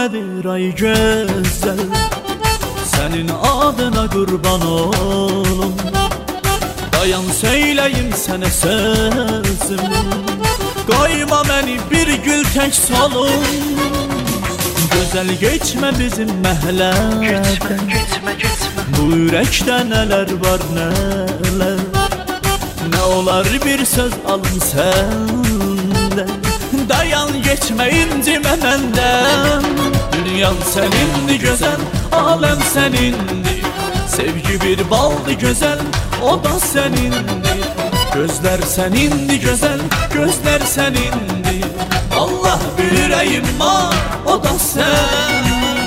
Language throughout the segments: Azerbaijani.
nedir ay güzel, senin adına kurban olum. Dayan söyleyeyim sana sözüm, koyma beni bir gül tek solum. Güzel geçme bizim məhəllədə, bu ürəkdə nələr var nələr. Nə olar bir söz alın səndə, dayan geçme incimə məndən. Dünyam sənindir gözəl, aləm sənindir, sevgi bir baldı gözəl, o da sənindir. Gözlər sənindir gözəl, gözlər sənindir, Allah bir ürəyim var, o da sən.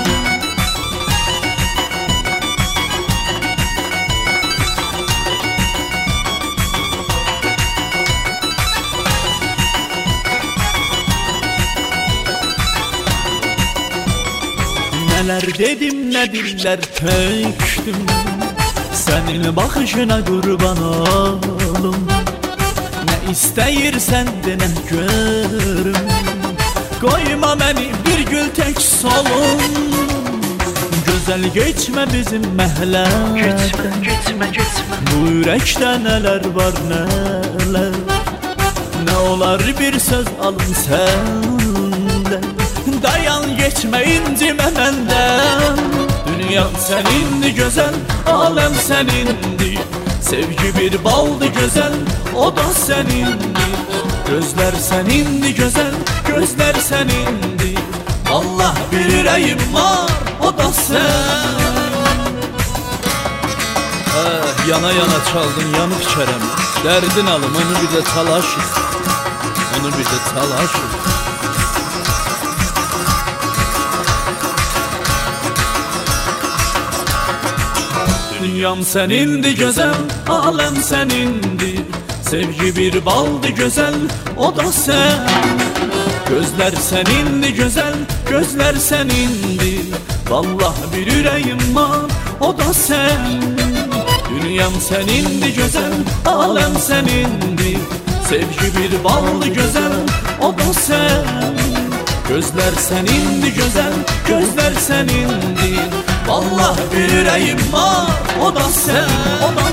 Neler dedim ne diller töktüm, senin bakışına kurban olum. Ne isteyirsen de ne görüm, koyma beni bir gül tek solum. Güzel geçme bizim məhəllədə, bu ürəkdə nələr var nələr. Ne olar bir söz alın səndə, dayan geçme incimə məndən. Dünyam sənindir gözəl, aləm sənindir, sevgi bir baldı gözəl, o da sənindir. Gözlər sənindir gözəl, gözlər sənindir, Allah bir ürəyim var, o da sən. Yana yana çaldın yanıp çərəm, dərdin alım onu bir də talaşır, onu bir də talaşır. Dünyam sənindir gözəl, aləm sənindir, sevgi bir baldı gözəl, o da sən. Gözlər sənindir gözəl, gözlər sənindir, vallah bir ürəyim var, o da sən. Dünyam sənindir gözəl, aləm sənindir, sevgi bir baldı gözəl, o da sən. Gözlər sənindir gözəl, gözlər sənindir, vallah bir ürəyim var, o da sən, o da